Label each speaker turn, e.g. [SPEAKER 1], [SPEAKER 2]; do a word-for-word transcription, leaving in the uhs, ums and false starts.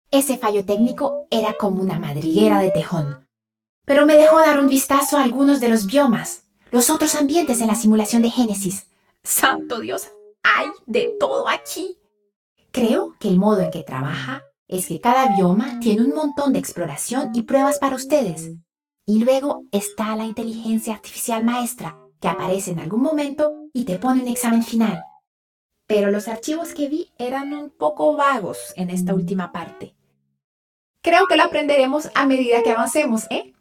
[SPEAKER 1] Ese fallo técnico era como una madriguera de tejón, pero me dejó dar un vistazo a algunos de los biomas, los otros ambientes en la simulación de Génesis. ¡Santo Dios! ¡Hay de todo aquí! Creo que el modo en que trabaja es que cada bioma tiene un montón de exploración y pruebas para ustedes. Y luego está la inteligencia artificial maestra, que aparece en algún momento y te pone un examen final. Pero los archivos que vi eran un poco vagos en esta última parte. Creo que lo aprenderemos a medida que avancemos, ¿eh?